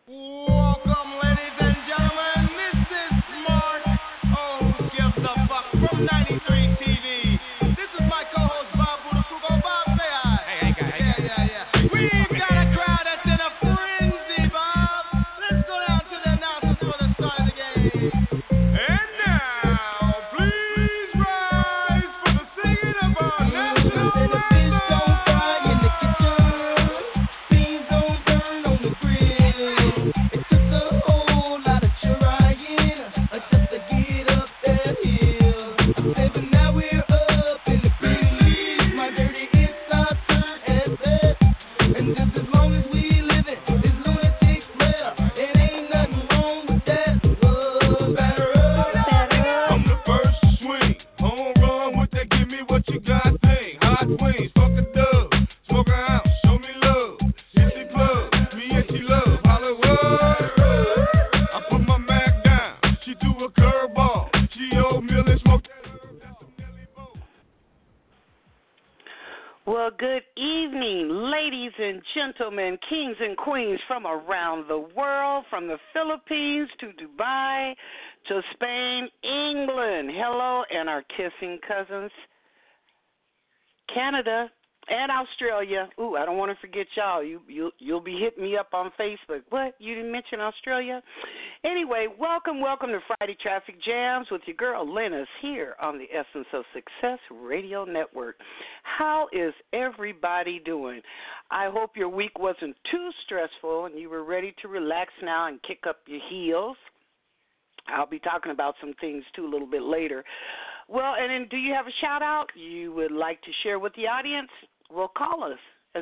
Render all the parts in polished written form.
Welcome, ladies and gentlemen. This is Mark. Oh, who gives a fuck from 93 TV. This is my co-host Bob Budafugo. Bob, say hi. Yeah. We've got a crowd that's in a frenzy, Bob. Let's go down to the announcers for the start of the game. And now, please rise for the singing of our national anthem. Well, good evening, ladies and gentlemen, kings and queens from around the world, from the Philippines to Dubai to Spain, England. Hello, and our kissing cousins, Canada and Australia. Ooh, I don't want to forget y'all. You'll be hitting me up on Facebook. What? You didn't mention Australia? Anyway, welcome to Friday Traffic Jams with your girl Lennis here on the Essence of Success Radio Network. How is everybody doing? I hope your week wasn't too stressful and you were ready to relax now and kick up your heels. I'll be talking about some things, too, a little bit later. Well, and then do you have a shout-out you would like to share with the audience? Well, call us at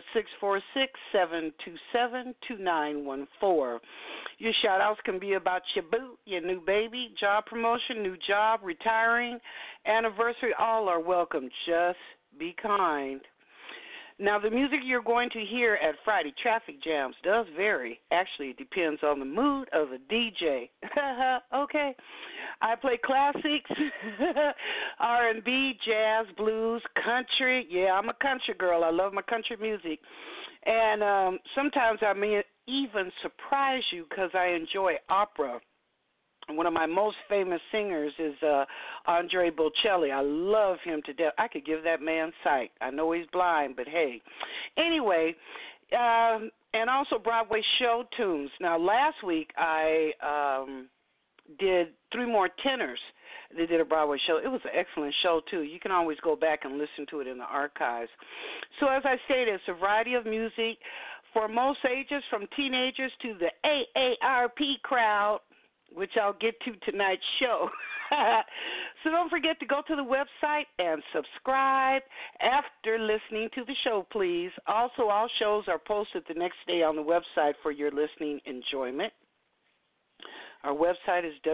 646-727-2914. Your shout-outs can be about your boo, your new baby, job promotion, new job, retiring, anniversary. All are welcome. Just be kind. Now, the music you're going to hear at Friday Traffic Jams does vary. Actually, it depends on the mood of the DJ. Okay. I play classics, R&B, jazz, blues, country. Yeah, I'm a country girl. I love my country music. And sometimes I may even surprise you because I enjoy opera. One of my most famous singers is Andre Bocelli. I love him to death. I could give that man sight. I know he's blind, but hey. Anyway, and also Broadway show tunes. Now, last week I did 3 more tenors. They did a Broadway show. It was an excellent show, too. You can always go back and listen to it in the archives. So as I stated, it's a variety of music for most ages, from teenagers to the AARP crowd, which I'll get to tonight's show. So don't forget to go to the website and subscribe after listening to the show, please. Also, all shows are posted the next day on the website for your listening enjoyment. Our website is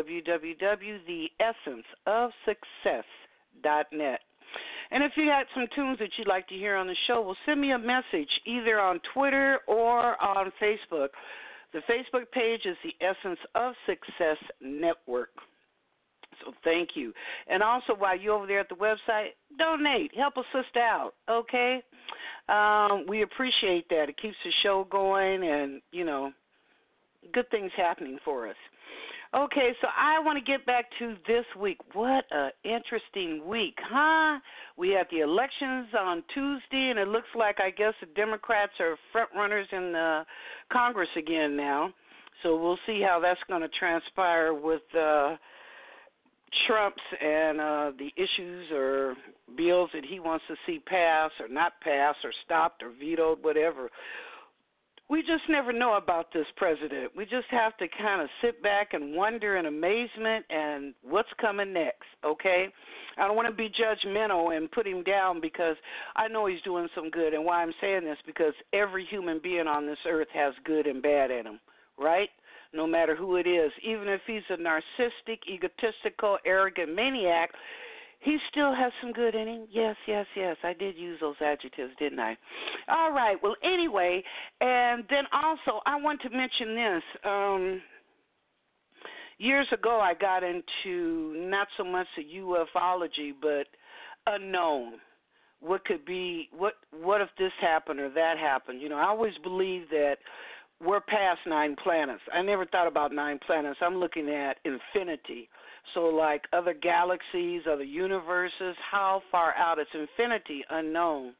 www.theessenceofsuccess.net. And if you had some tunes that you'd like to hear on the show, well, send me a message either on Twitter or on Facebook. The Facebook page is the Essence of Success Network. So thank you. And also, while you're over there at the website, donate. Help a sister out, okay? We appreciate that. It keeps the show going and, good things happening for us. Okay, so I want to get back to this week. What an interesting week, huh? We had the elections on Tuesday, and it looks like, I guess, the Democrats are front runners in the Congress again now. So we'll see how that's going to transpire with Trump's and the issues or bills that he wants to see pass or not pass or stopped or vetoed, whatever. We just never know about this president. We just have to kind of sit back and wonder in amazement and what's coming next, okay? I don't want to be judgmental and put him down because I know he's doing some good. And why I'm saying this, because every human being on this earth has good and bad in him, right? No matter who it is. Even if he's a narcissistic, egotistical, arrogant maniac, he still has some good in him. Yes. I did use those adjectives, didn't I? All right. Well, anyway, and then also I want to mention this. Years ago I got into not so much the ufology, but unknown. What could be, what if this happened or that happened? I always believe that we're past 9 planets. I never thought about 9 planets. I'm looking at infinity. So like other galaxies, other universes, how far out? It's infinity, unknown.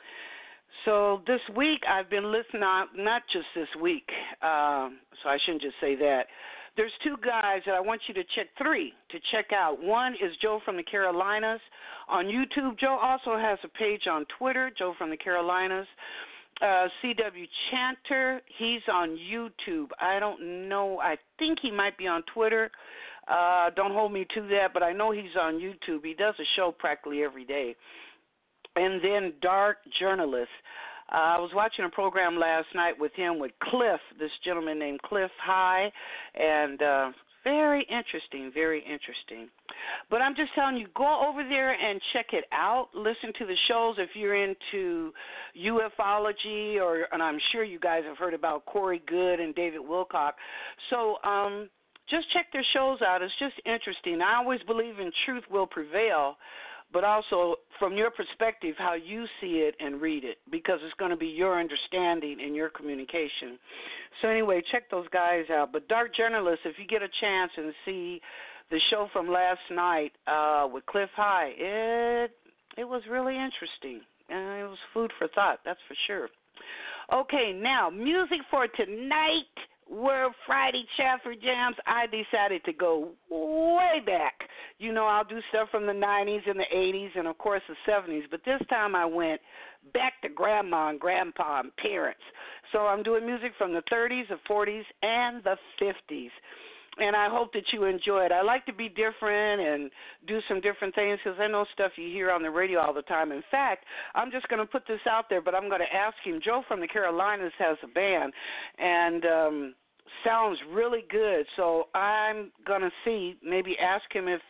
So this week I've been listening, not just this week, so I shouldn't just say that. There's 2 guys that I want you to check, 3 to check out. One is Joe from the Carolinas on YouTube. Joe also has a page on Twitter, Joe from the Carolinas. C.W. Chanter, he's on YouTube. I don't know. I think he might be on Twitter. Don't hold me to that, but I know he's on YouTube. He does a show practically every day. And then Dark Journalist. I was watching a program last night with him, with Cliff, this gentleman named Cliff High, and very interesting, very interesting. But I'm just telling you, go over there and check it out. Listen to the shows if you're into ufology, and I'm sure you guys have heard about Corey Good and David Wilcock. So just check their shows out. It's just interesting. I always believe in truth will prevail, but also from your perspective, how you see it and read it, because it's going to be your understanding and your communication. So anyway, check those guys out. But Dark Journalist, if you get a chance and see the show from last night with Cliff High, it was really interesting. And it was food for thought, that's for sure. Okay, now, music for tonight. World Friday Chaffer Jams, I decided to go way back. You know, I'll do stuff from the 90s and the 80s and, of course, the 70s. But this time I went back to Grandma and Grandpa and parents. So I'm doing music from the 30s, the 40s, and the 50s. And I hope that you enjoy it. I like to be different and do some different things because I know stuff you hear on the radio all the time. In fact, I'm just going to put this out there, but I'm going to ask him. Joe from the Carolinas has a band, and sounds really good. So I'm going to see, maybe ask him if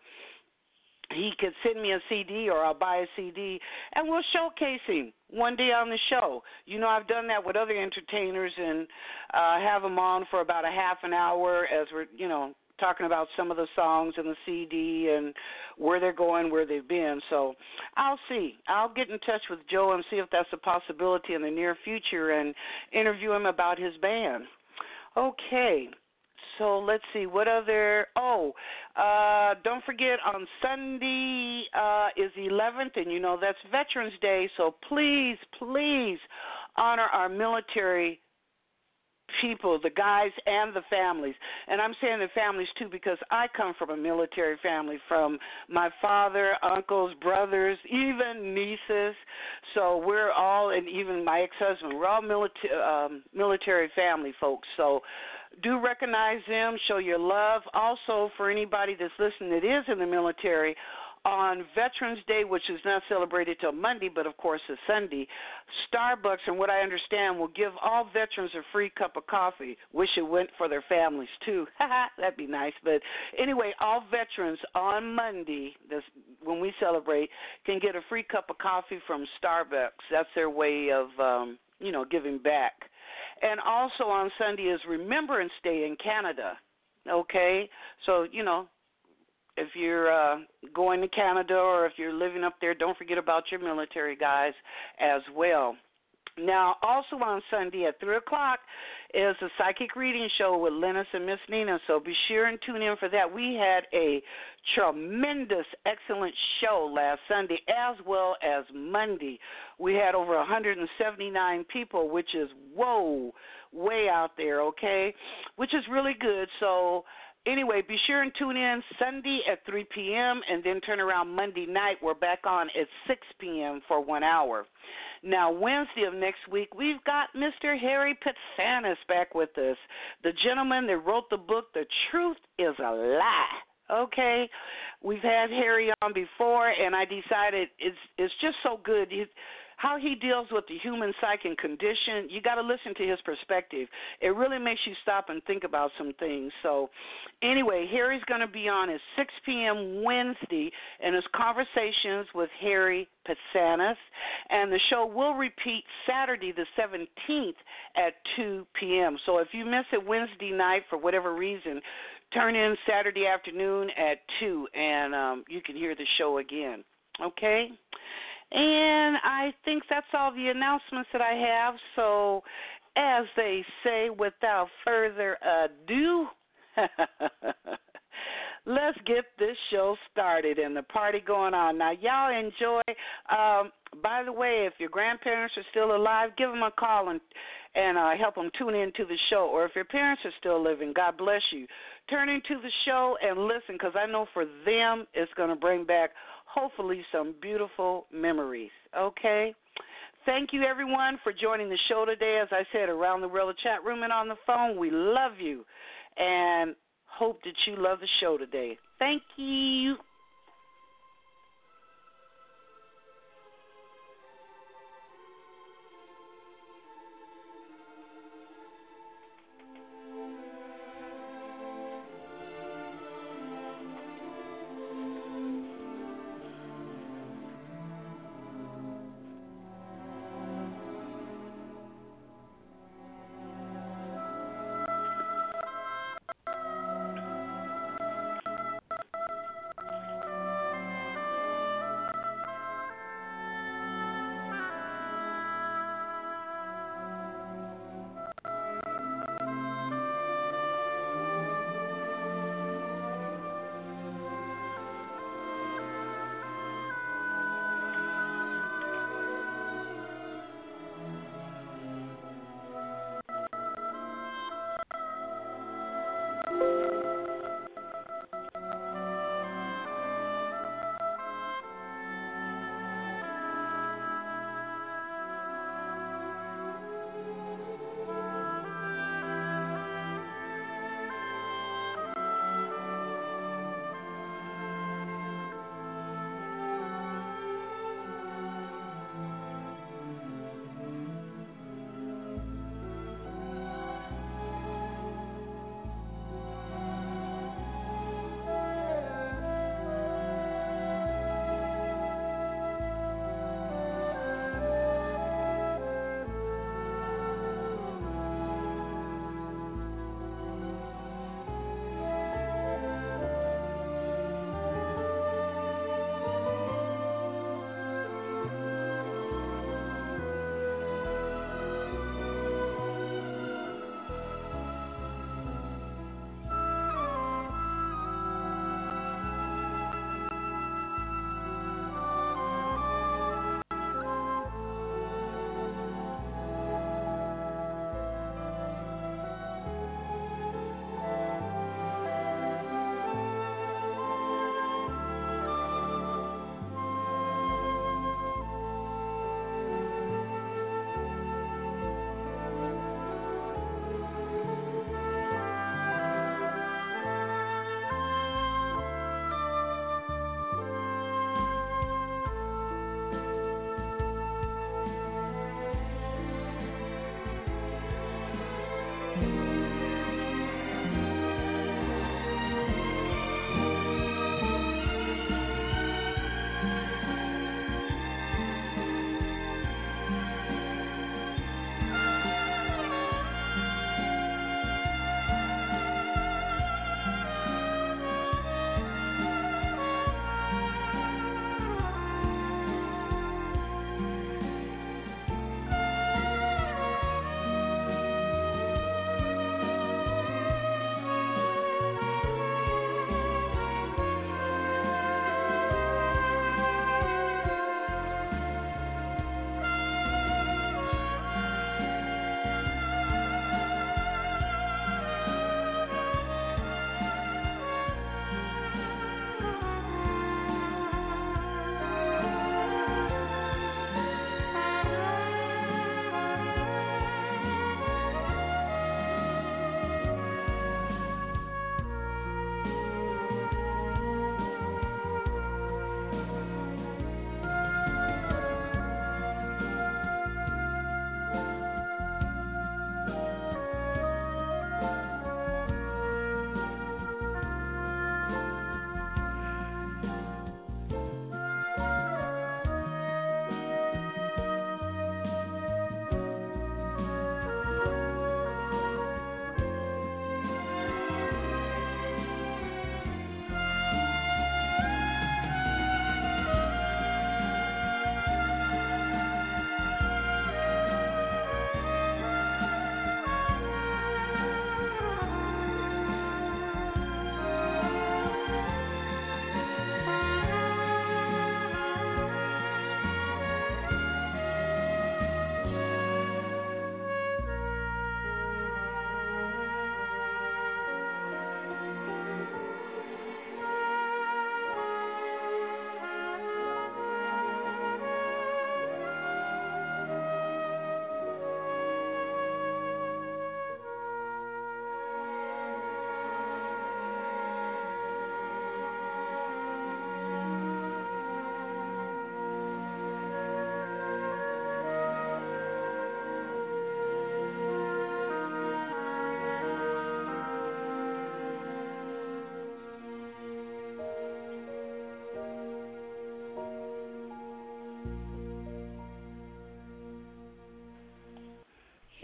he could send me a CD or I'll buy a CD, and we'll showcase him one day on the show. You know, I've done that with other entertainers and have them on for about a half an hour as we're, you know, talking about some of the songs and the CD and where they're going, where they've been. So I'll see. I'll get in touch with Joe and see if that's a possibility in the near future and interview him about his band. Okay. So let's see, what other, don't forget on Sunday is the 11th, and you know that's Veterans Day, so please, please honor our military people, the guys and the families. And I'm saying the families too because I come from a military family, from my father, uncles, brothers, even nieces. So we're all, and even my ex-husband, we're all military family folks. So do recognize them, show your love. Also, for anybody that's listening that is in the military, on Veterans Day, which is not celebrated till Monday, but of course it's Sunday, Starbucks, and what I understand, will give all veterans a free cup of coffee. Wish it went for their families too. That'd be nice. But anyway, all veterans on Monday, when we celebrate, can get a free cup of coffee from Starbucks. That's their way of, giving back. And also on Sunday is Remembrance Day in Canada. Okay, so if you're going to Canada or if you're living up there, don't forget about your military guys as well. Now, also on Sunday at 3 o'clock is a psychic reading show with Lennis and Miss Nina, so be sure and tune in for that. We had a tremendous, excellent show last Sunday as well as Monday. We had over 179 people, which is, way out there, okay, which is really good. So anyway, be sure and tune in Sunday at 3 p.m. and then turn around Monday night. We're back on at 6 p.m. for 1 hour. Now, Wednesday of next week, we've got Mr. Harry Patsanis back with us, the gentleman that wrote the book, The Truth is a Lie. Okay? We've had Harry on before, and I decided it's just so good. How he deals with the human psyche and condition, you got to listen to his perspective. It really makes you stop and think about some things. So anyway, Harry's going to be on at 6 p.m. Wednesday, and it's Conversations with Harry Patsanis. And the show will repeat Saturday the 17th at 2 p.m. So if you miss it Wednesday night for whatever reason, turn in Saturday afternoon at 2, and you can hear the show again. Okay? And I think that's all the announcements that I have. So as they say, without further ado, let's get this show started and the party going on. Now, y'all enjoy. By the way, if your grandparents are still alive, give them a call and help them tune into the show. Or if your parents are still living, God bless you. Turn into the show and listen, because I know for them it's going to bring back, hopefully, some beautiful memories. Okay? Thank you, everyone, for joining the show today. As I said, around the world, the chat room and on the phone, we love you and hope that you love the show today. Thank you.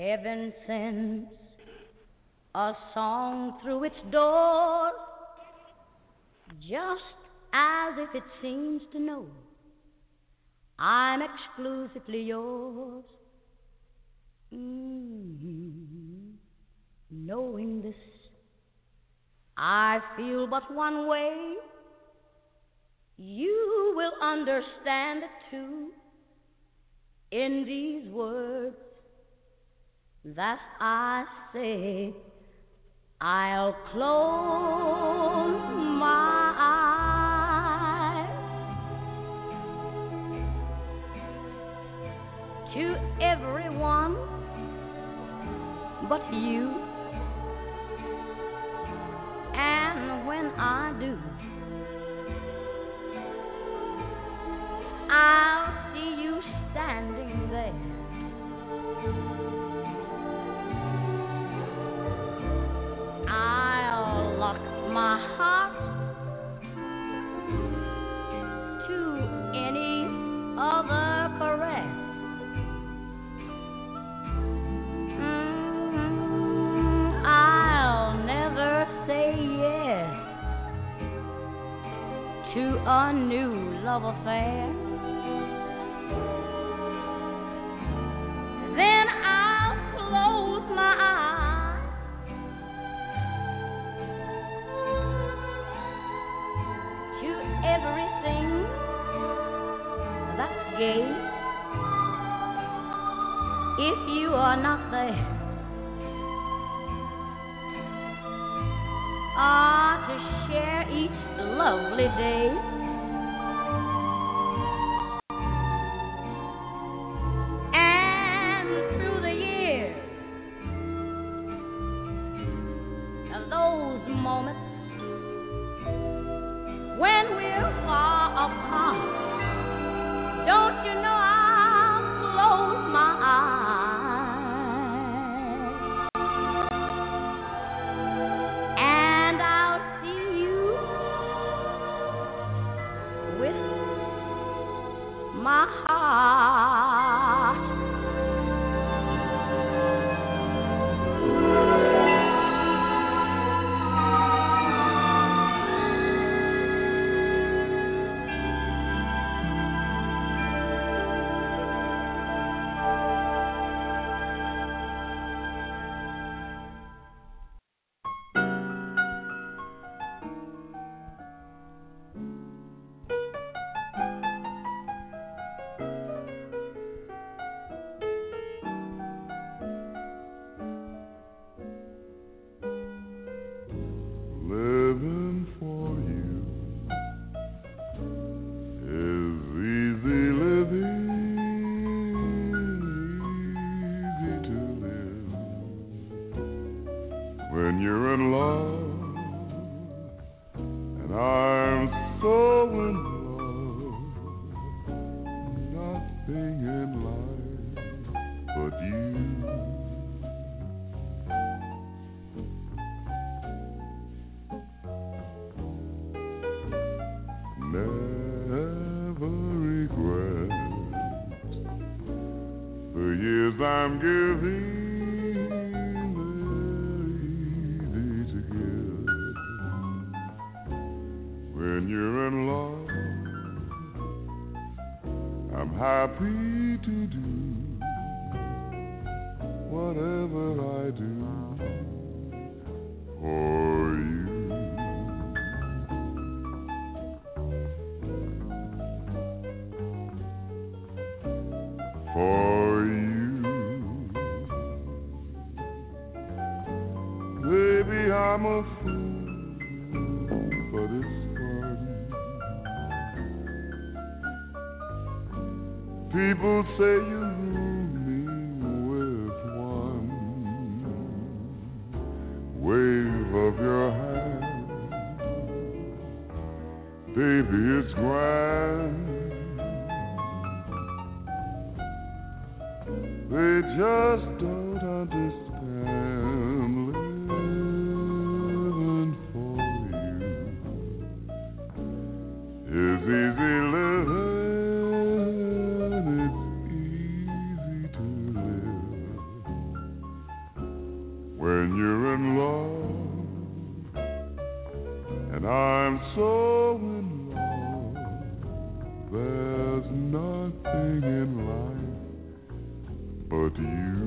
Heaven sends a song through its door, just as if it seems to know I'm exclusively yours. Knowing this, I feel but one way. You will understand it too in these words that I say. I'll close my eyes to everyone but you, and when I do, I'll see you standing there. I'll lock my heart to any other caress. I'll never say yes to a new love affair. Then I'll close my eyes to everything that's gay. If you are not there, to share each lovely day. And through the years, those moments when we're far apart, don't you know I'll close my eyes and I'll see you with my heart. Living for you is easy living, easy to live. When you're in love, and I'm so in love, nothing in life but you. Never regret the years I'm giving. They're easy to give. When you're in love, I'm happy to do whatever I do for you. For you, baby, I'm a fool for this garden. People say you rule me with one wave of your hand. Baby, it's grand. They just don't understand. Living for you is easy living. It's easy to live I'm so in love. There's nothing in life but you.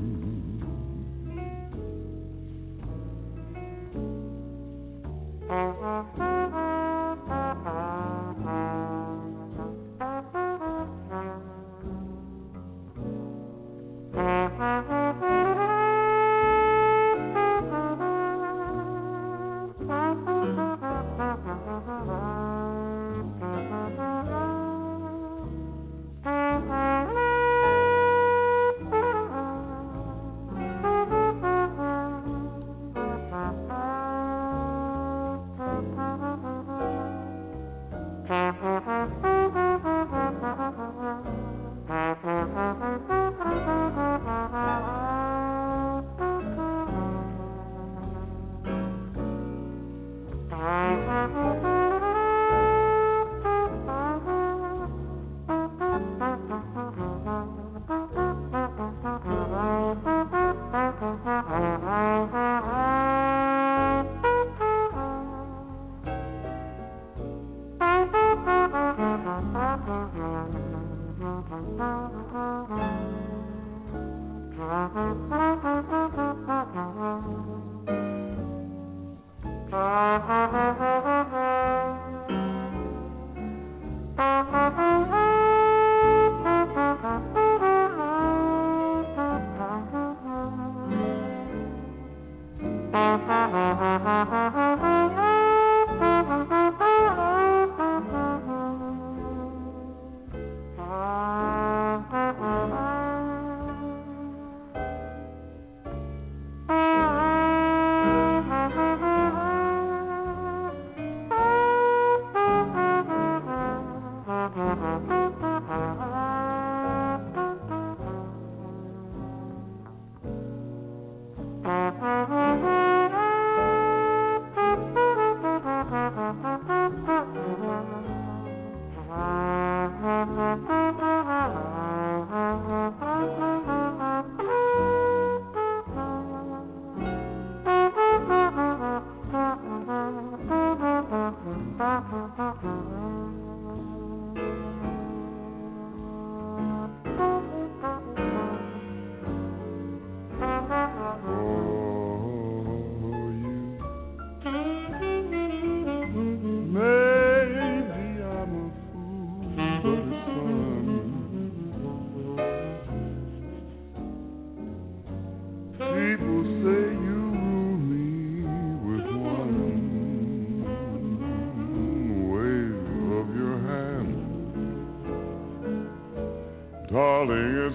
Darling, it's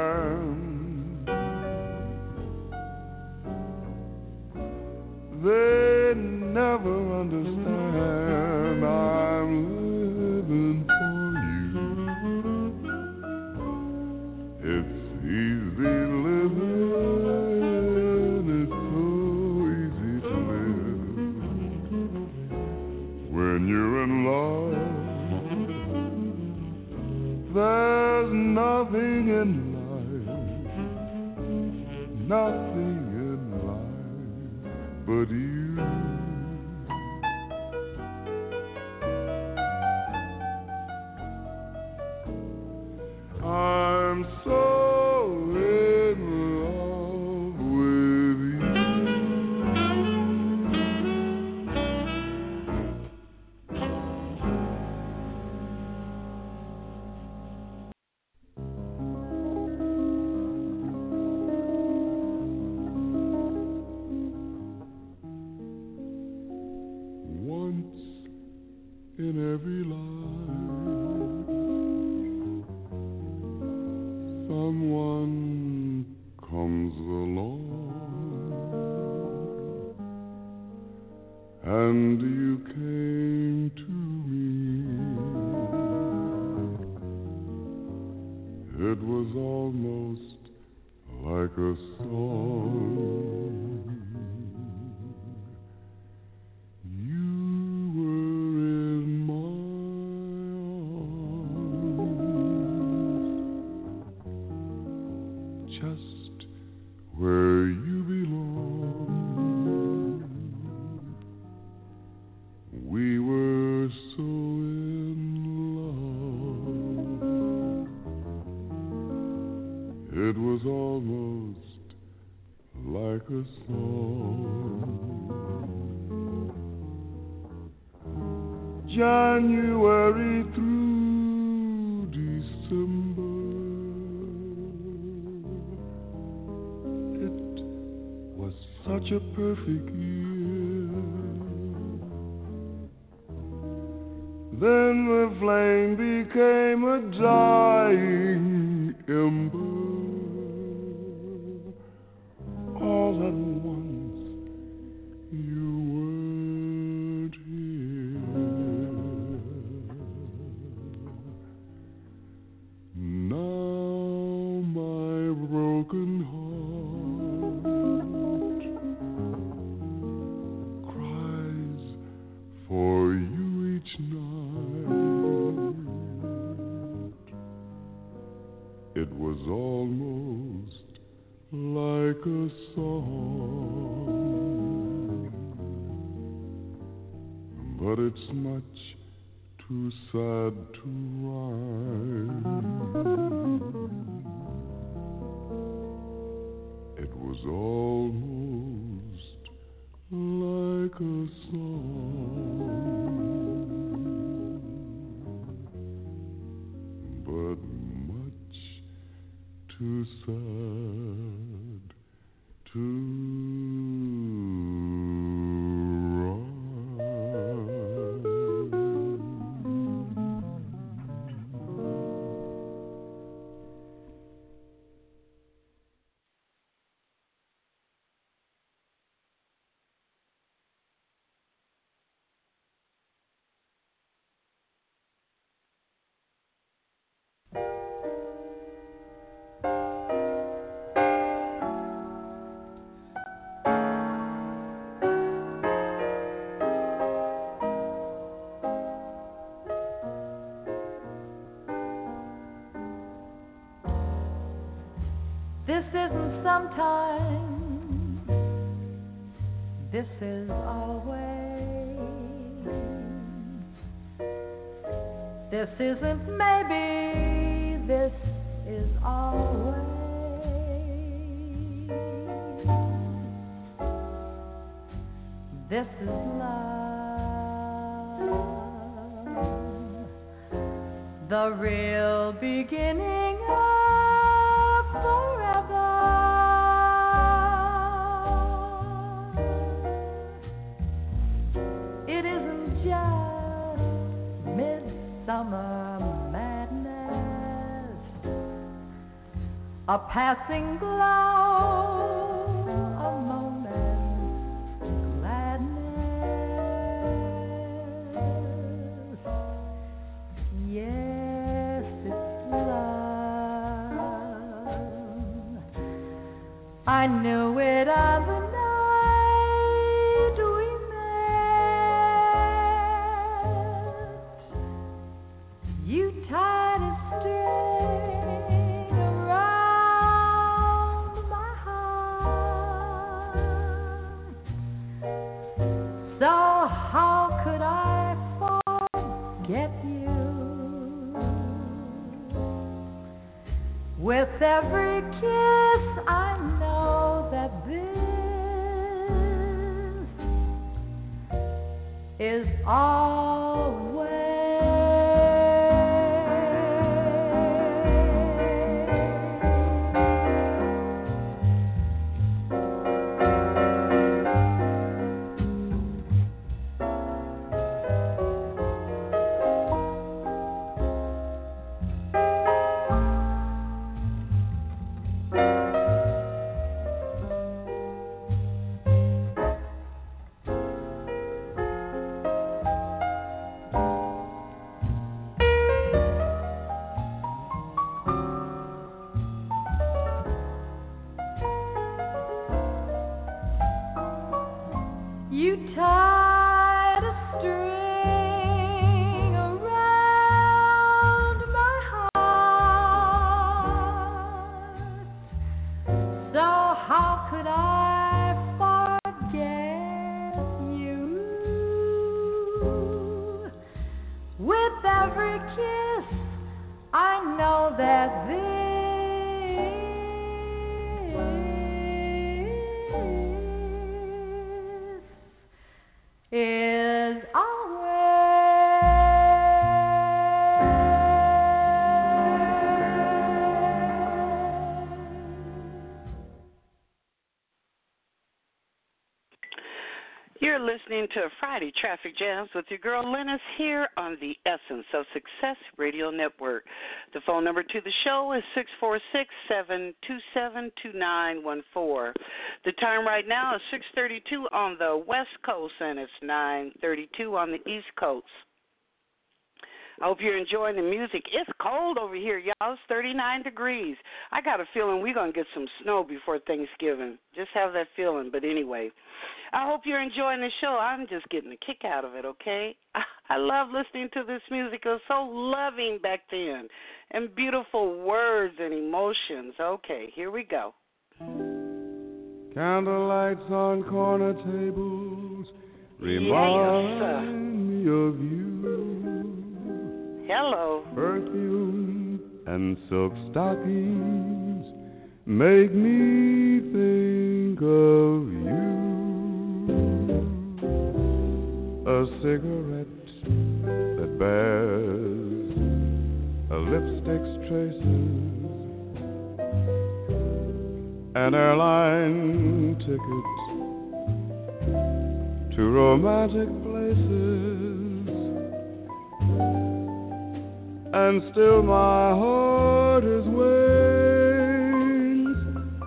grand. They never understand I'm living for you. It's easy living, it's so easy to live when you're in love. There's nothing in life, nothing in life but you. I'm so in love with you. Once in every life, someone comes along, and you came to me. It was almost like a song. You were in my arms, just where you belong. We January through December, it was such a perfect year. Then the flame became a dying ember. All at once you weren't here. Now my broken heart cries for you each night. It was almost like a song, but it's much too sad to rhyme. It was almost like a song, but much too sad to This isn't sometimes, this is always. This isn't maybe, this is always. This is love, the real beginning of forever. It isn't just midsummer madness, a passing glow, a moment's gladness. Yes, it's love. I knew it on the night we met. You tied a string around my heart. So how could I forget you? With every kiss I know that this is always. You tied a string around my heart. So how could I forget you? With every kiss I know that this You're listening to Friday Traffic Jams with your girl Lennis here on the Essence of Success Radio Network. The phone number to the show is 646-727-2914. The time right now is 6:32 on the West Coast and it's 9:32 on the East Coast. I hope you're enjoying the music. It's cold over here, y'all. It's 39 degrees. I got a feeling we're going to get some snow before Thanksgiving. Just have that feeling. But anyway, I hope you're enjoying the show. I'm just getting a kick out of it, okay? I love listening to this music. It was so loving back then. And beautiful words and emotions. Okay, here we go. Candlelights on corner tables remind me of you. Hello. Perfume and silk stockings make me think of you. A cigarette that bears a lipstick's traces, an airline ticket to romantic places. And still my heart is wings.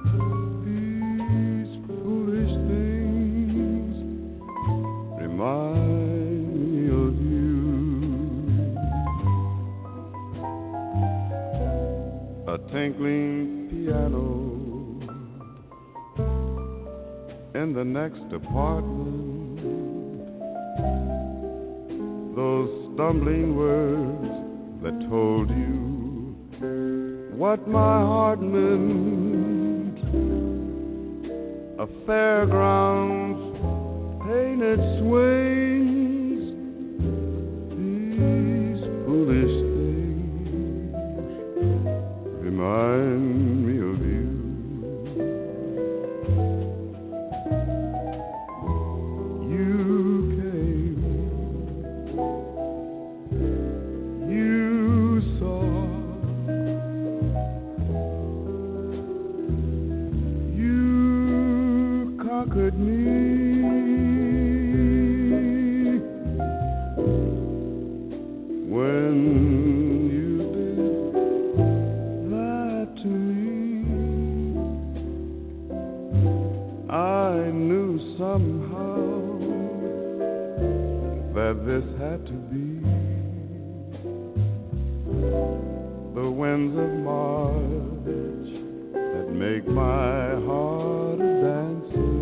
These foolish things remind me of you. A tinkling piano in the next apartment. Those stumbling words that told you what my heart meant. A fairground's painted swings. These foolish things remind me of you. You came, you saw, you conquered me. When you did that to me, I knew somehow that this had to be. The winds of March that make my heart a dancer.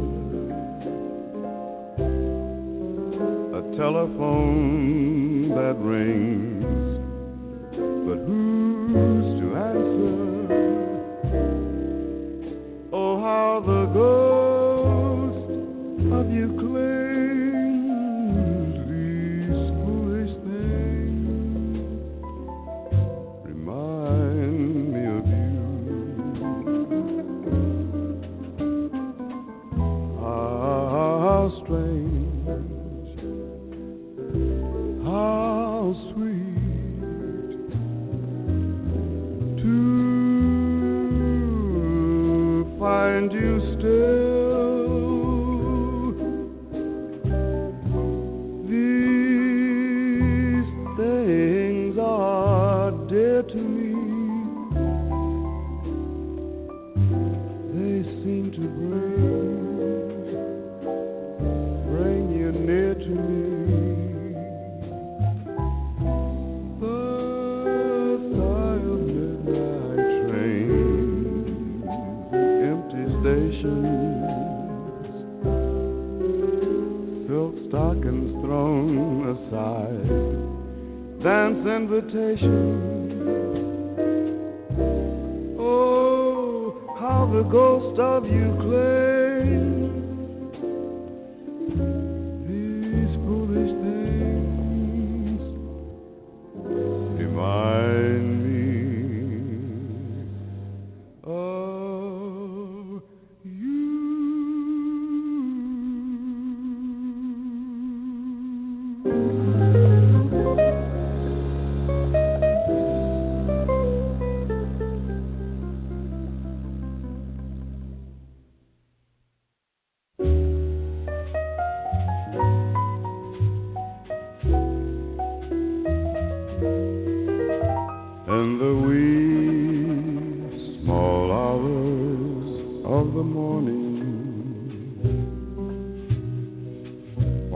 A telephone that rings, but who's to answer? Oh, how the ghost of you clings. These foolish things remind me of you. How strange, how sweet to find you still. These things are dear to me. They seem to bring you near to me. The sigh of midnight trains, empty stations, silk stockings thrown aside, dance invitations. Oh, how the ghost of you claims. These foolish things remind me of you.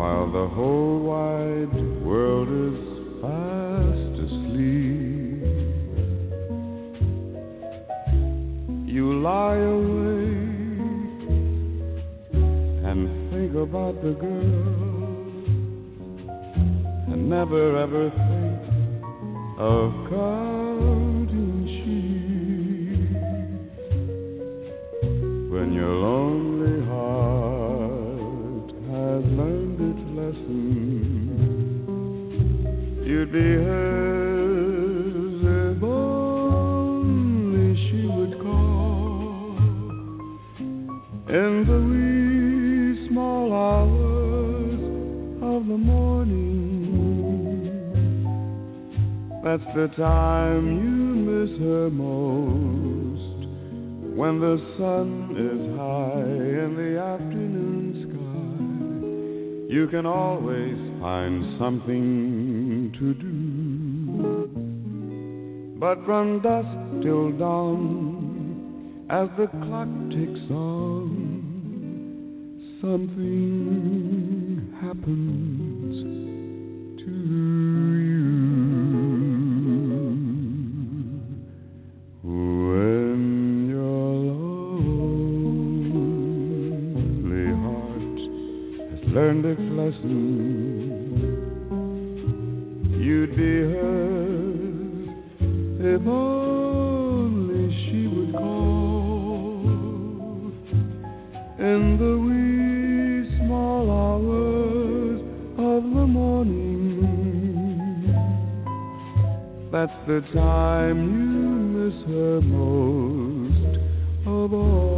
while the whole wide world is fast asleep. You lie awake and think about the girl and never ever think of counting sheep. When your lonely heart has learned its lesson, you'd be hers if only she would call in the wee small hours of the morning. That's the time you miss her most, when the sun is high in the afternoon sky. You can always find something to do. But from dusk till dawn, as the clock ticks on, something happens to you. When your lonely heart has learned its lesson, you'd be hers if only she would call in the wee small hours of the morning. That's the time you miss her most of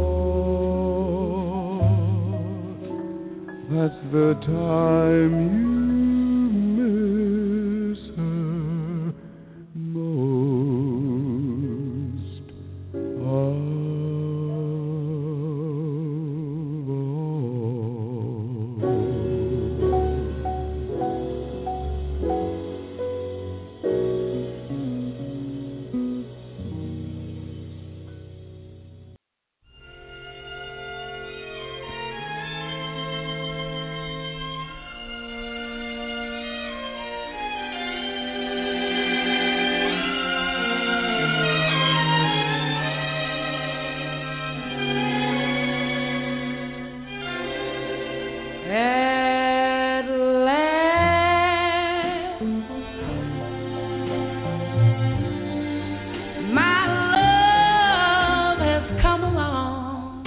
all. That's the time you miss her most of all. At last, my love has come along.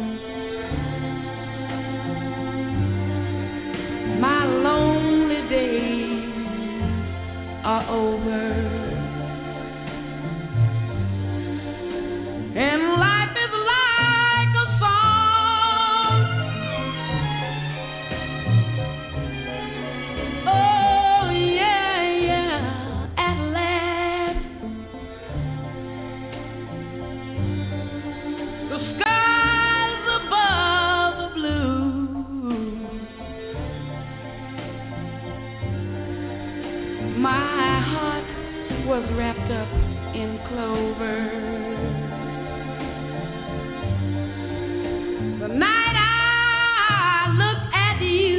My lonely days are over, and life is like a song. Oh yeah, yeah, at last the skies above the blue, my heart was wrapped up in clover. The night I looked at you,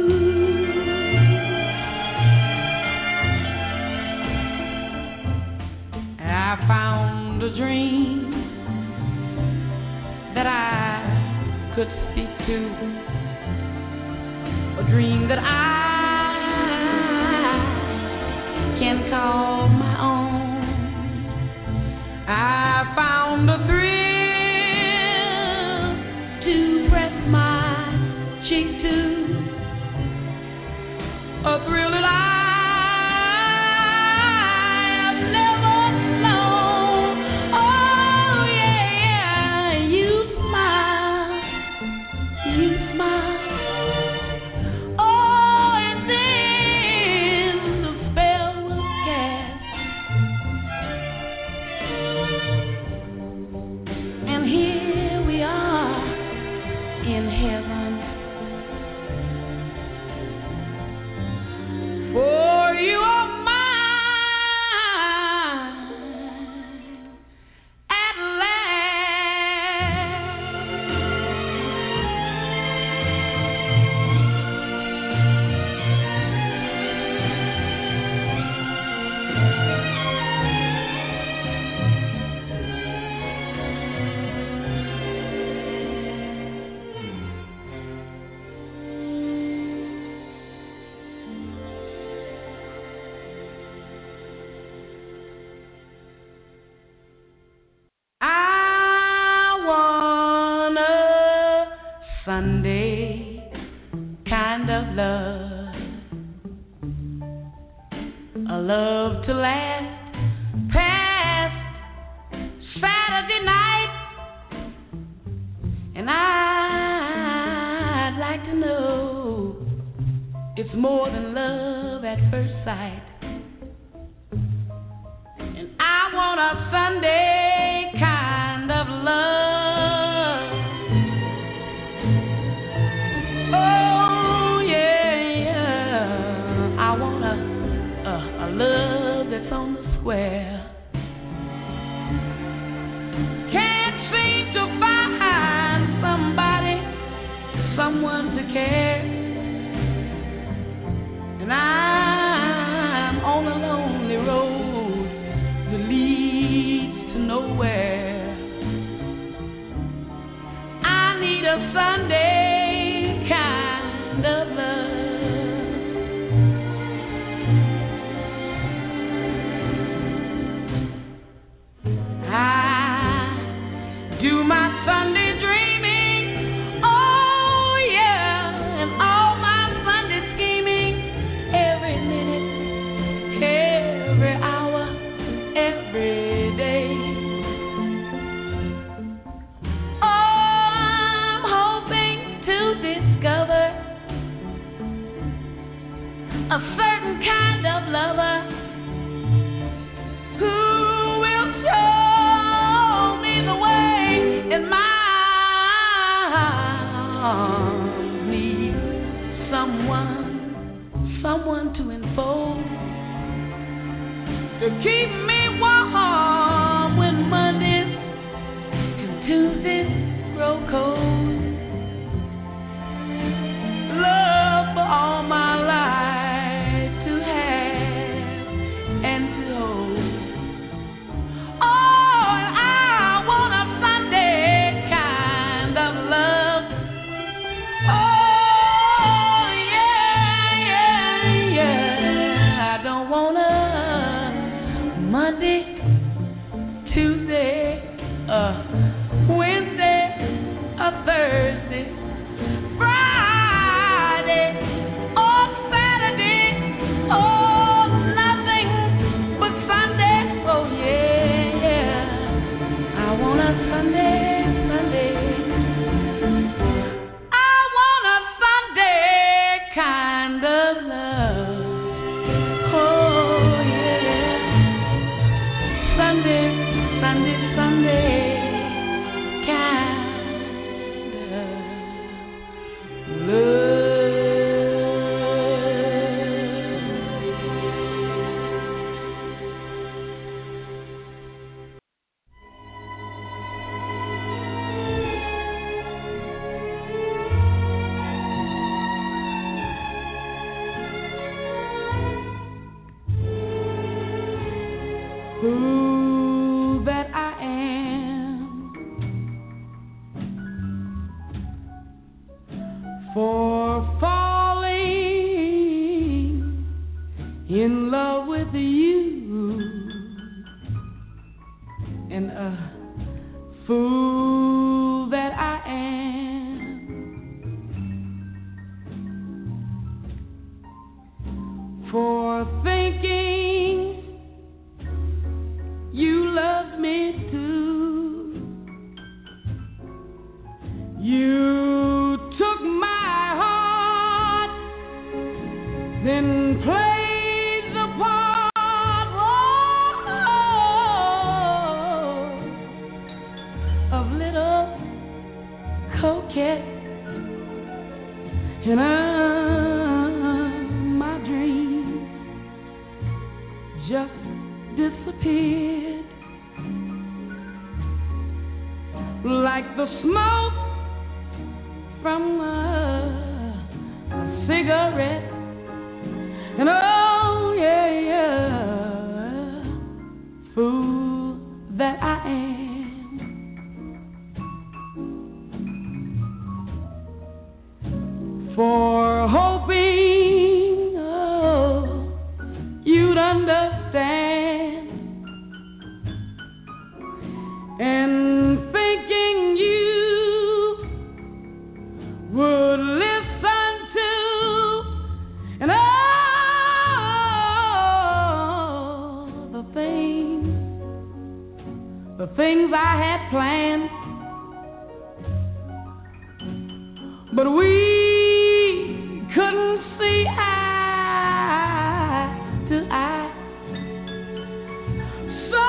I found a dream that I could speak to, a dream that I can call my own. I found a thrill to press my cheek to, a thrill that I have never known. Oh yeah, you smile. Oh kind of love, a love to last past Saturday night, and I'd like to know it's more than love at first sight, and I want a Sunday kind of love. Love that's on the square. Can't seem to find somebody, someone to care, and I'm on a lonely road that leads to nowhere. I need a Sunday kind of love. Do my Sunday dreaming, oh yeah, and all my Sunday scheming, every minute, every hour, every day. Oh, I'm hoping to discover a certain kind of lover who will show the way in my arms. Need someone to enfold, to keep me warm when Mondays and Tuesdays grow cold. Love for all my life to have and to hold. Monday, Tuesday, Wednesday, Thursday, Friday, or Saturday, oh, nothing but Sunday. Oh yeah, I want a Sunday. I want a Sunday kind of love. Sunday, kind of love. Who that I am, for falling in love with you, and a fool that I am for thinking you loved me too. You took my heart, then played the part of little coquette, and my dreams just disappeared like the smoke from a cigarette. And oh yeah, fool that I am, for hoping you'd understand, and thinking you would listen to things I had planned, but we couldn't see eye to eye. So,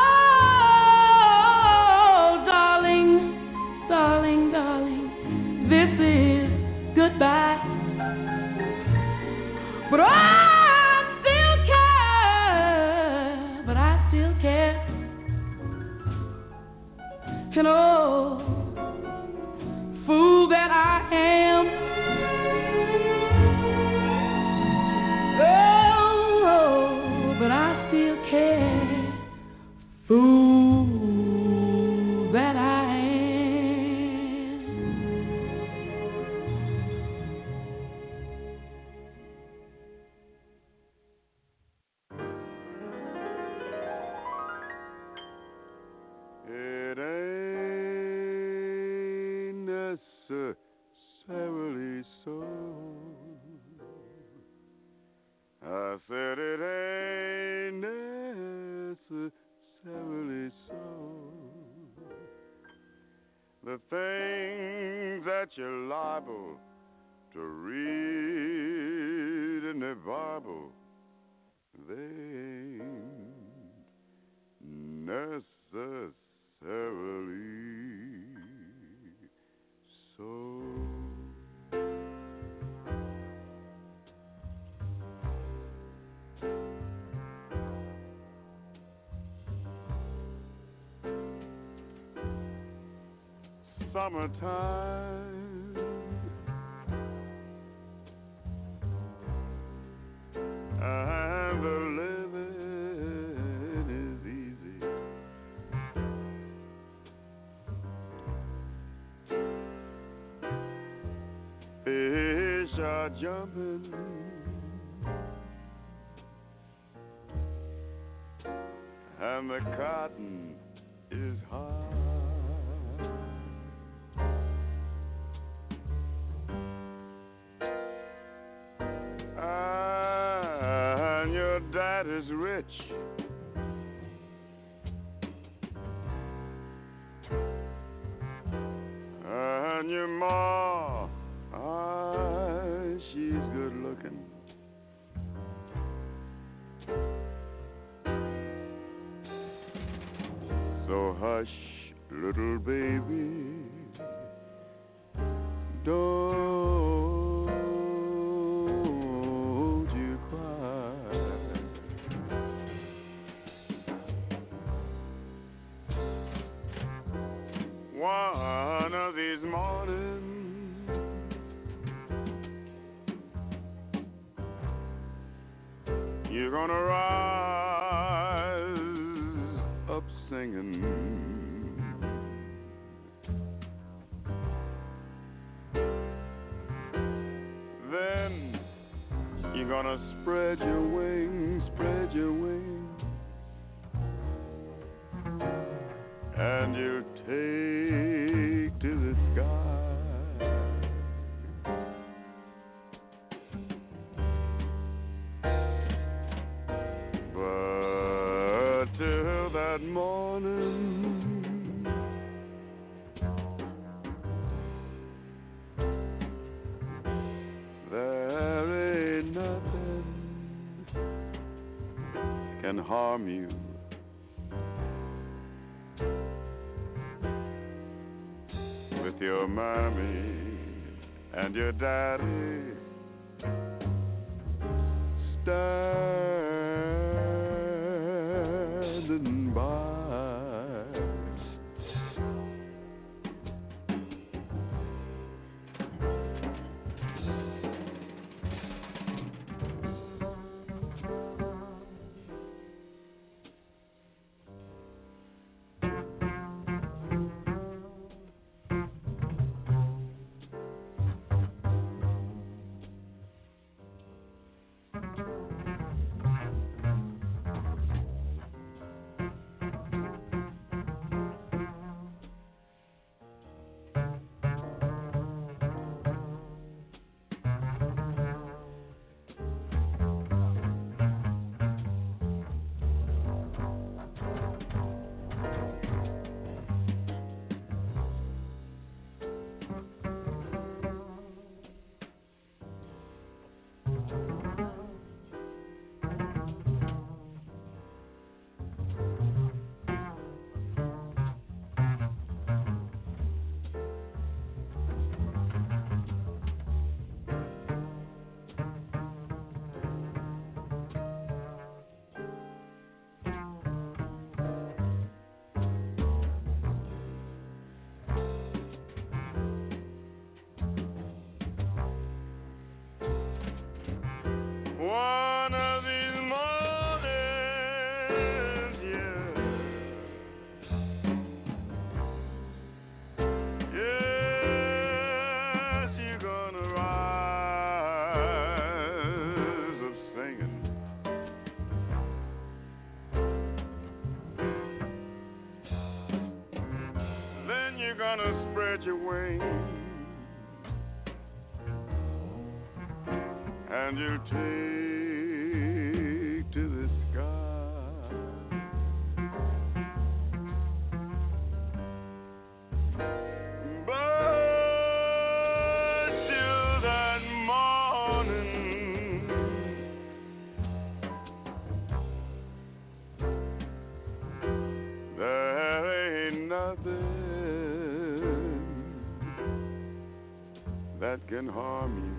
darling, darling, darling, this is goodbye. But I still care, but I still care. You know, fool that I am. Oh, but I still care. Fool that I am. It ain't necessarily so. I said it ain't necessarily so. The things that you're liable to read in the Bible, they ain't necessarily so. Summertime, and the living is easy. Fish are jumping, and the cotton is high. And your dad is rich, and your ma, she's good looking. So hush, little baby, don't you cry. One of these mornings, you're gonna rise up singing. Then you're gonna spread your wings, and you take to the sky. But till that morning, there ain't nothing can harm you. With your mommy and your daddy standing by. One of these mornings, yeah. Yes, you're gonna rise up singing. Then you're gonna spread your wings and you'll take to the sky. But till that morning, there ain't nothing that can harm you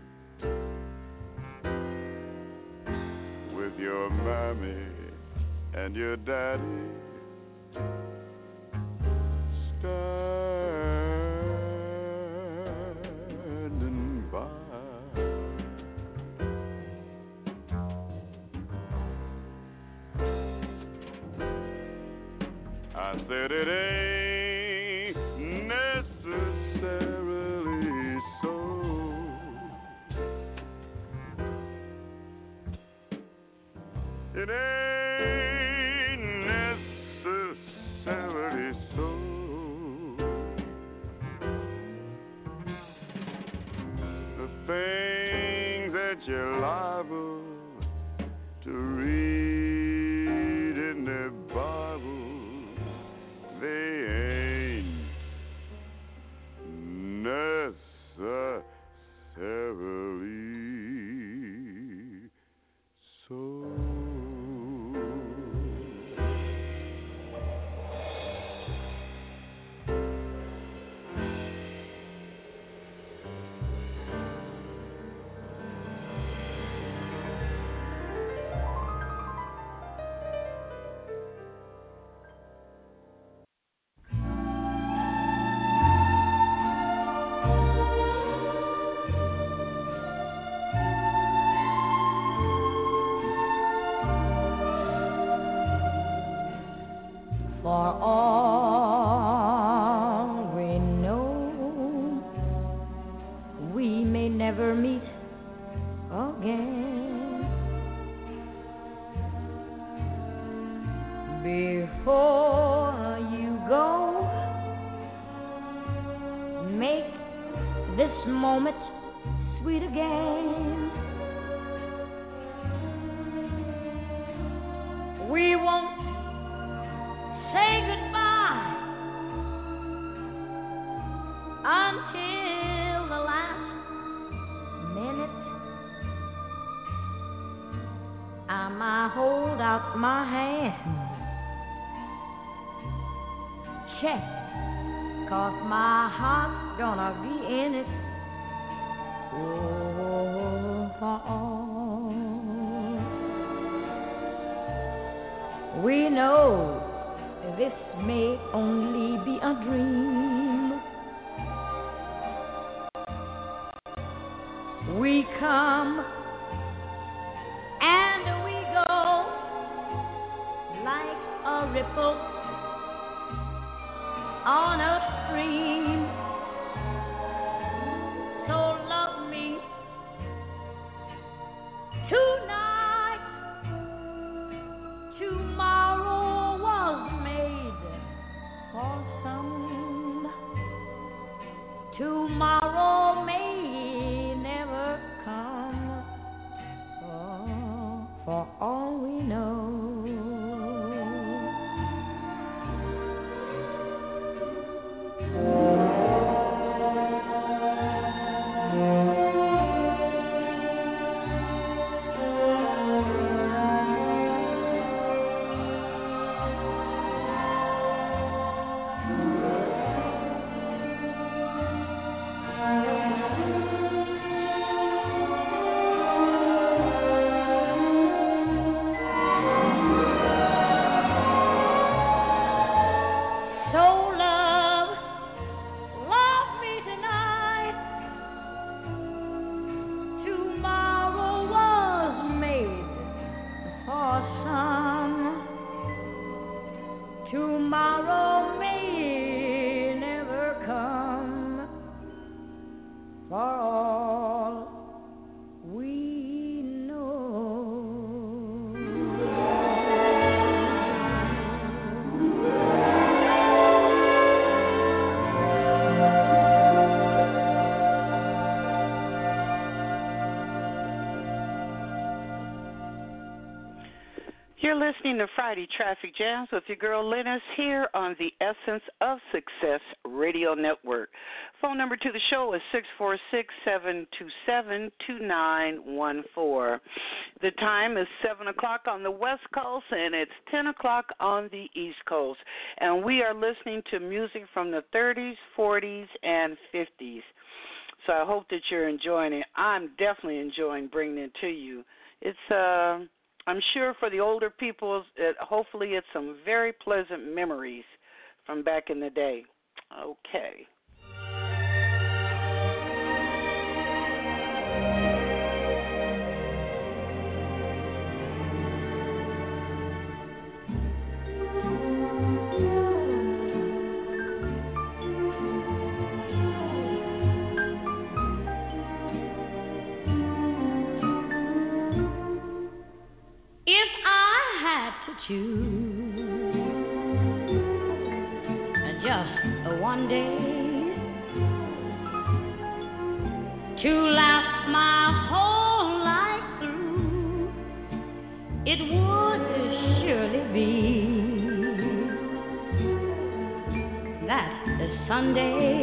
with your mommy and your daddy standing by. I said it ain't necessarily so. It ain't necessarily so. The things that you're liable to read in the Bible, they ain't necessarily so. For all we know, we may never meet again. Before you go, make this moment sweet again. We won't say goodbye until the last minute. I might hold out my hand, check, 'cause my heart's gonna be in it. Oh, we know this may only be a dream. We come and we go like a ripple on a stream. So love me tonight. Tomorrow was made for some. Tomorrow may never come. For all we know. You're listening to Friday Traffic Jams with your girl Linus here on the Essence of Success Radio Network. Phone number to the show is 646-727-2914. The time is 7 o'clock on the West Coast and it's 10 o'clock on the East Coast. And we are listening to music from the 30s, 40s, and 50s. So I hope that you're enjoying it. I'm definitely enjoying bringing it to you. It's I'm sure for the older people, hopefully it's some very pleasant memories from back in the day. Okay. Choose just one day to last my whole life through, it would surely be that the Sunday,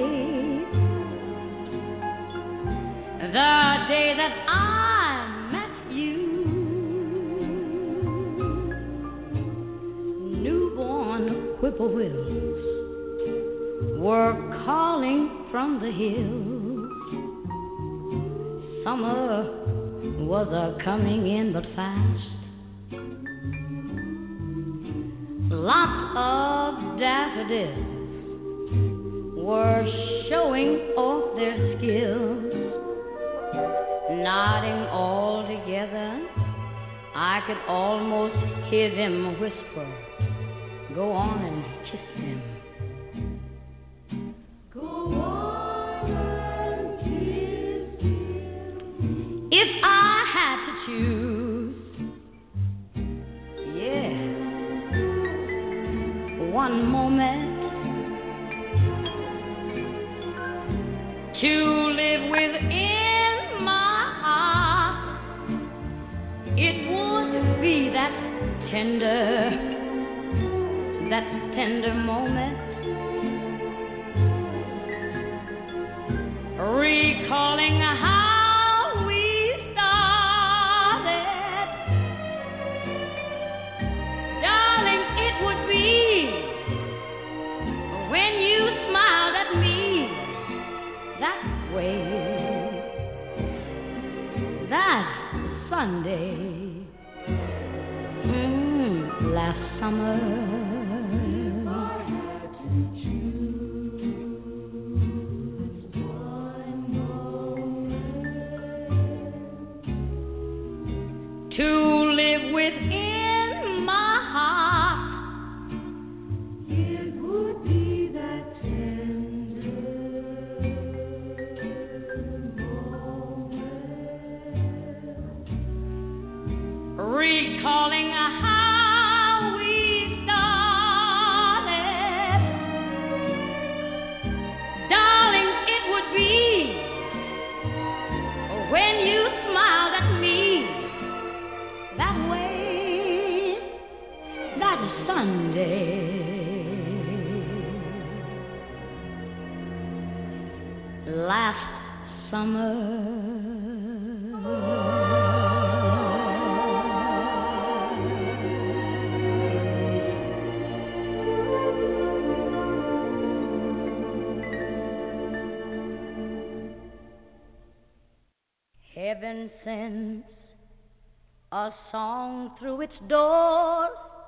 the day that I met you. Whippoorwills were calling from the hills. Summer was a-coming in but fast. Lots of daffodils were showing off their skills. Nodding all together, I could almost hear them whisper, "Go on and kiss him. Go on and kiss him." If I had to choose, yeah, one moment to live within my heart, it would be that tender moment, recalling how we started. Darling, it would be when you smiled at me that way, that Sunday, last summer. To live within my heart, it would be that tender moment, recalling how we started. Darling, it would be when you smiled at me that way, that Sunday, last summer. Heaven sends a song through its door,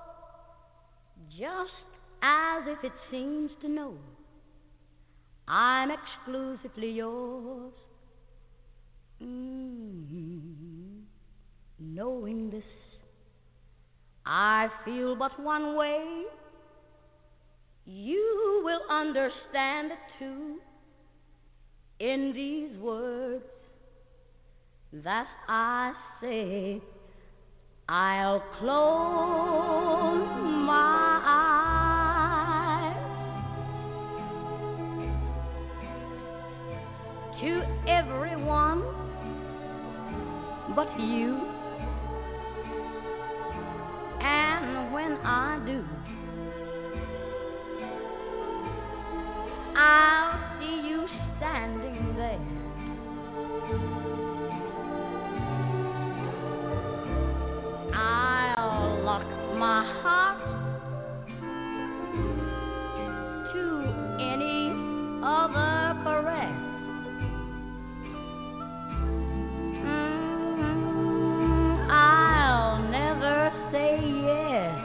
just as if it seems to know I'm exclusively yours. Knowing this, I feel but one way. You will understand it too in these words that I say. I'll close my eyes to everyone but you, and when I do, I'll see you standing there. I'll lock my heart to any other caress. I'll never say yes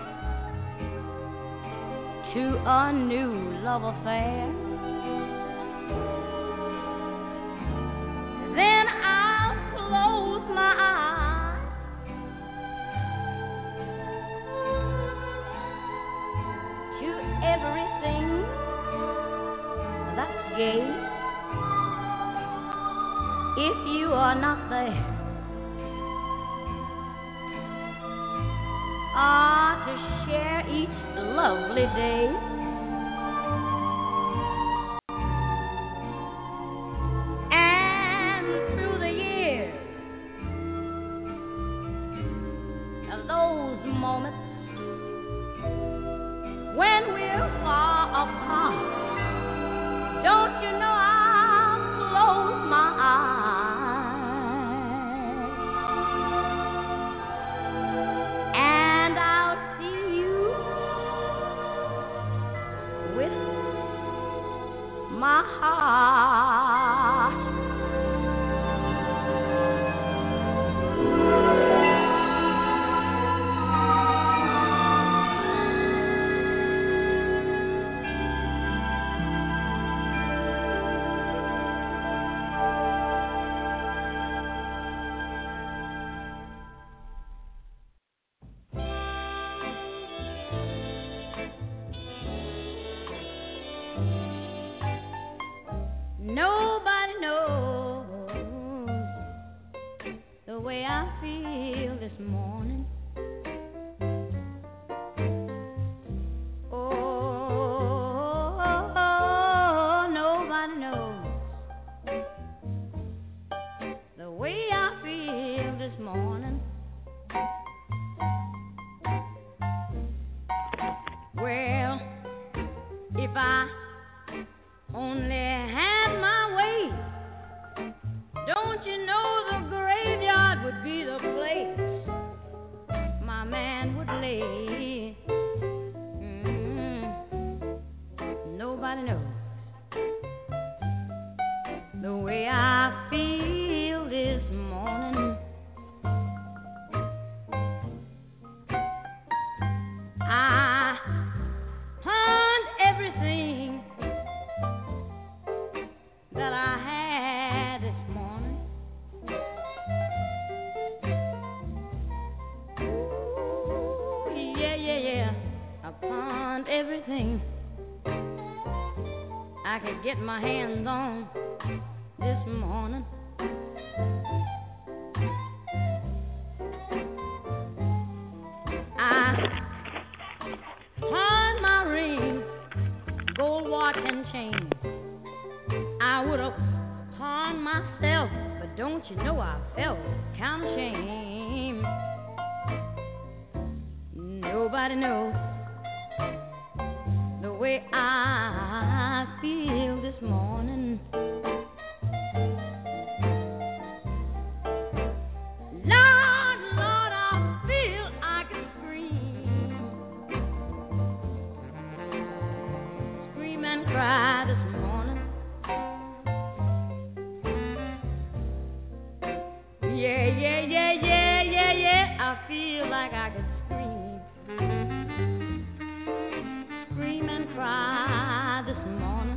to a new love affair. Then I'll close my eyes to everything that's gay. If you are not there, to share each lovely day. And through the years, those moments when we're far apart, don't you know I'll close my eyes and I'll see you with my heart. Nobody knows the way I feel this morning. Oh, nobody knows the way I feel this morning. Well, if I only had my way, don't you know the graveyard would be the place my man would lay. Nobody knows the way I feel this morning. I hunt everything that I had this morning. Ooh, yeah. Upon everything I could get my hands on this morning. I pawned my ring, gold watch and chain. I would have pawned myself, but don't you know I felt kind of shame. Nobody knows the way I feel this morning. Lord, I feel I can scream and cry this morning. Yeah. I feel like I could scream and cry this morning.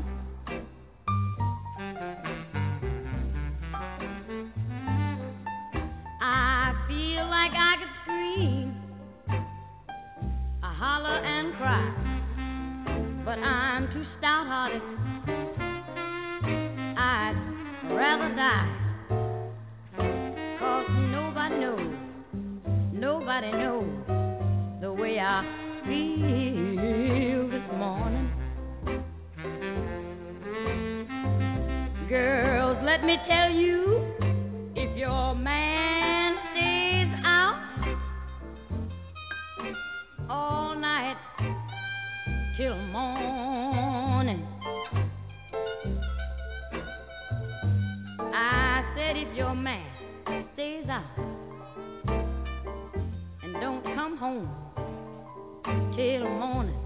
I feel like I could scream, holler and cry, but I'm too stout-hearted. I'd rather die. Nobody knows the way I feel this morning. Girls, let me tell you, if your man stays out all home till morning.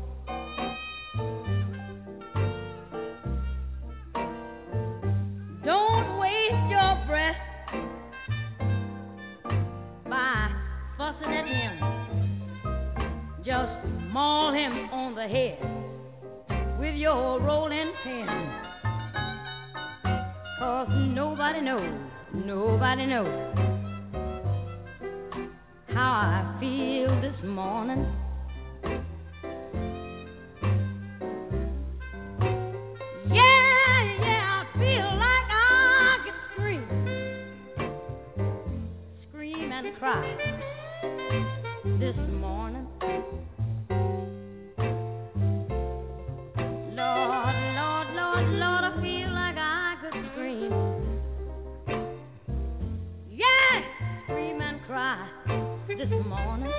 Don't waste your breath by fussing at him. Just maul him on the head with your rolling pin. 'Cause nobody knows how I feel this morning. Yeah, I feel like I could scream and cry this morning. Lord, I feel like I could scream. Yeah, scream and cry this morning.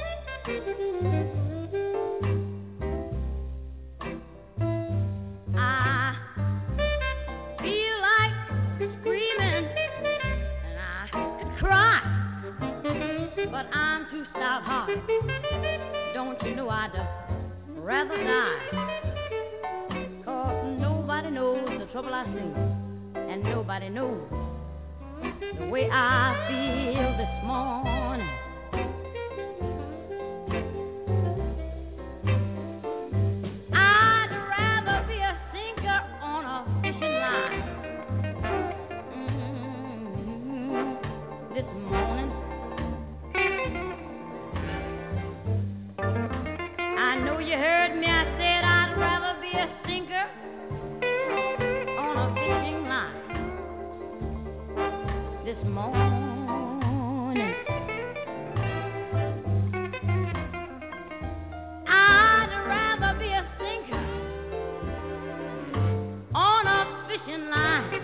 I feel like screaming and I could cry, but I'm too stout-hearted. Don't you know I'd rather die? 'Cause nobody knows the trouble I see, and nobody knows the way I feel this morning. I'd rather be a sinker on a fishing line this morning. I know you heard me, I said I'd rather be a sinker on a fishing line this morning. I'd rather be a sinker on a fishing line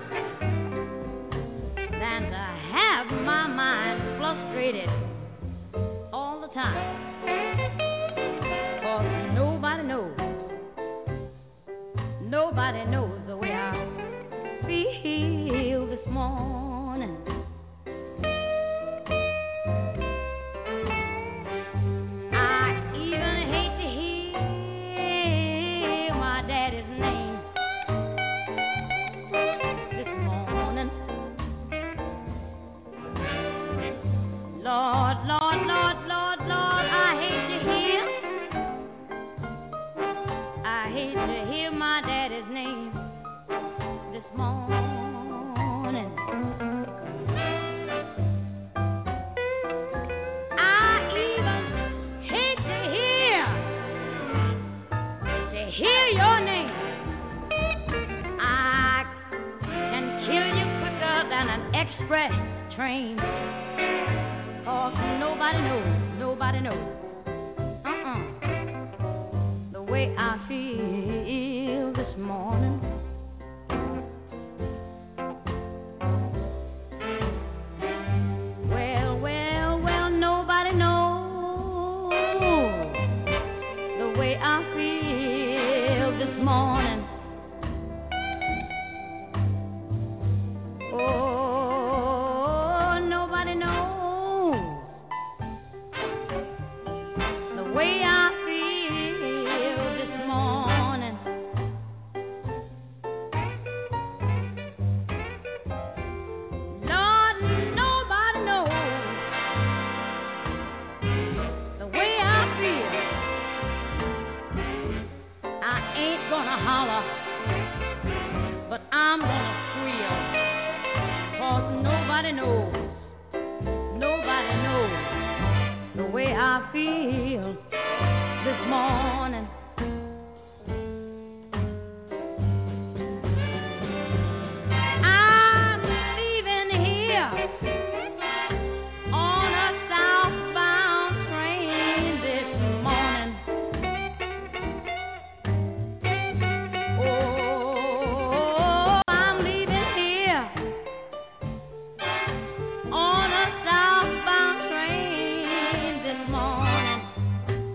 than to have my mind frustrated all the time. 'Cause nobody knows the way I feel this morning. I even hate to hear my daddy's name this morning. Lord, I hate to hear my daddy's name this morning. I even hate to hear your name. I can kill you quicker than an express train. 'Cause nobody knows the way I feel this morning. Well, nobody knows the way I feel this morning. Oh, nobody knows the way I feel this morning. Lord, nobody knows the way I feel. I ain't gonna holler, but I'm gonna squeal. 'Cause nobody knows the way I feel this morning. I'm leaving here on a southbound train this morning. Oh, I'm leaving here on a southbound train this morning.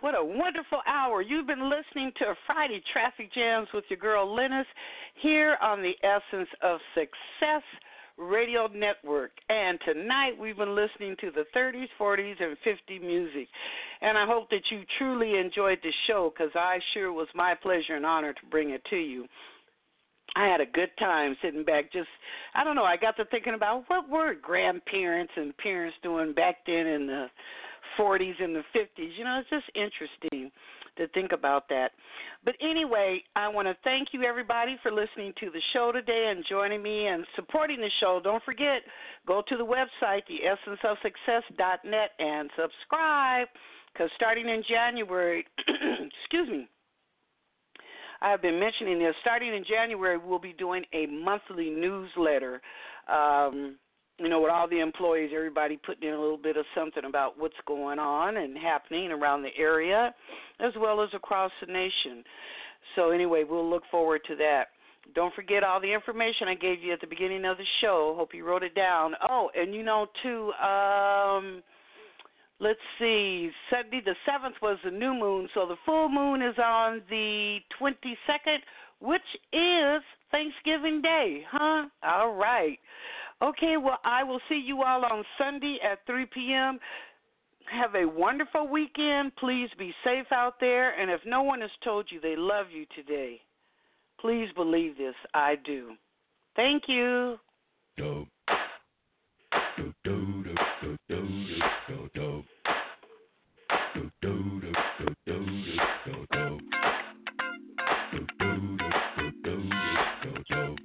what a wonderful hour. You've been listening to Friday Traffic Jams with your girl Linus here on the Essence of Success Radio Network. And tonight we've been listening to the 30s, 40s, and 50 music. And I hope that you truly enjoyed the show, because I sure was my pleasure and honor to bring it to you. I had a good time sitting back. I don't know, I got to thinking about what were grandparents and parents doing back then in the 40s and the 50s. It's just interesting to think about that. But anyway, I want to thank you, everybody, for listening to the show today and joining me and supporting the show. Don't forget, go to the website, theessenceofsuccess.net, and subscribe, because starting in January, excuse me, I have been mentioning this. Starting in January, we'll be doing a monthly newsletter, with all the employees, everybody putting in a little bit of something about what's going on and happening around the area as well as across the nation. So anyway, we'll look forward to that. Don't forget all the information I gave you at the beginning of the show. Hope you wrote it down. Oh, and too, let's see, Sunday the 7th was the new moon, so the full moon is on the 22nd, which is Thanksgiving Day, huh? All right. Okay, well, I will see you all on Sunday at 3 p.m. Have a wonderful weekend. Please be safe out there, and if no one has told you they love you today, please believe this. I do. Thank you. Dope. Do, do, do, do, do, do, do. Do, do, do, do, do, do, do. Do, do, do, do, do, do, do.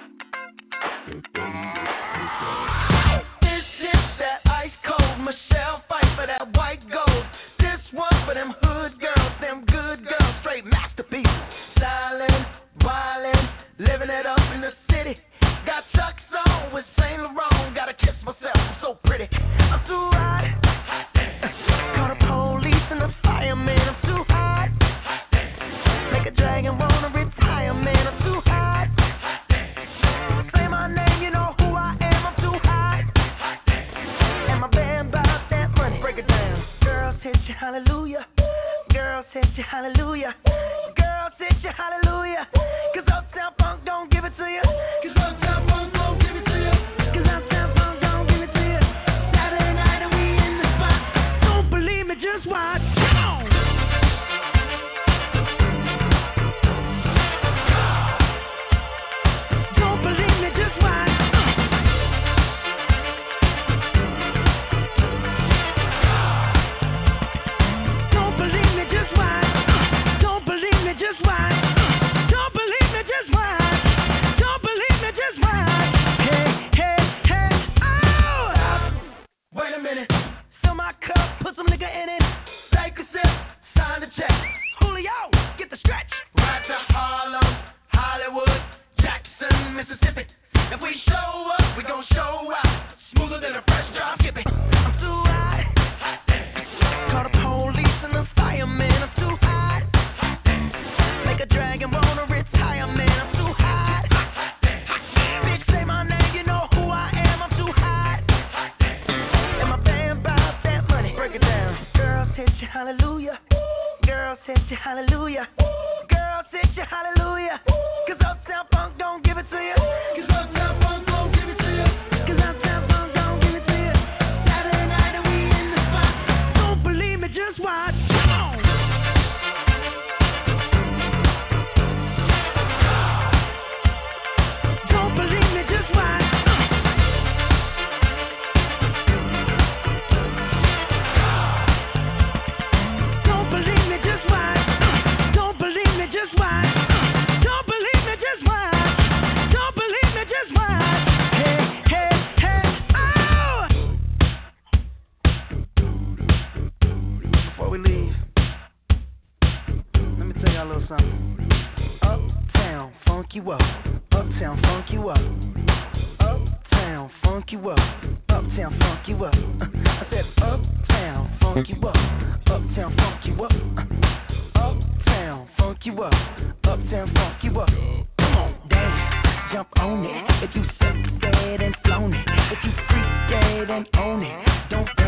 This is that ice cold Michelle fight for that white gold. This one for them hood girls, them good girls, straight masterpieces. Stylin', wildin', living it up in the city. Got Chuck's on with Saint Laurent. Gotta kiss myself, I'm so pretty. I'm too hot. Call the police and the fireman. I'm too hot. Make a dragon wanna retire, man. I'm too hot. Say my name, you know who I am. I'm too hot. And my band bought that money. Break it down. Girls hit you, hallelujah. Girls hit you, hallelujah. Girls hit you, hallelujah. 'Cause Uptown Funk don't give it to you. 'Cause Uptown Funk don't give it to you. 'Cause Uptown Funk don't give it to you. Saturday night and we in the spot. Don't believe me, just watch. Come on. Don't believe me, just watch. Don't believe me, just watch. Don't believe me, just watch. Don't believe me, just watch. Don't believe me, just watch. Hey, hey, hey, oh! Wait a minute. Fill my cup, put some nigga in it. Take a sip, sign the check. Julio, get the stretch. Right to Harlem, Hollywood, Jackson, Mississippi. If we show up, we gon' show out. Smoother than a fresh drop skipping. I'm too hot. Call the police and the fireman. I'm too hot. Make a dragon wanna retire, man. I'm too hot. Bitch, say my name, you know who I am. I'm too hot. And my band bought that money. Break it down. Girls hit you, hallelujah. Girls hit you, hallelujah. Girls hit you, hallelujah. 'Cause Uptown Funk don't give it to you. 'Cause Uptown Funk don't give it to you. 'Cause Uptown Funk don't give it to you. Saturday night and we in the spot. Don't believe me, just watch. Come on. Don't believe me, just watch. Don't believe me, just watch. Don't believe me, just watch. Don't believe me, just watch. Don't believe me, just watch. Hey, hey, hey, oh! Before we leave, let me tell y'all a little something. Uptown funk you up. Uptown funk you up. Uptown funk you up. Uptown funk you up. I said uptown funk you up. Uptown funk you up. Uptown funk you up. Uptown funk you up. Come on, dance, jump on it. If you suck dead and flown it. If you freak dead and own it. Don't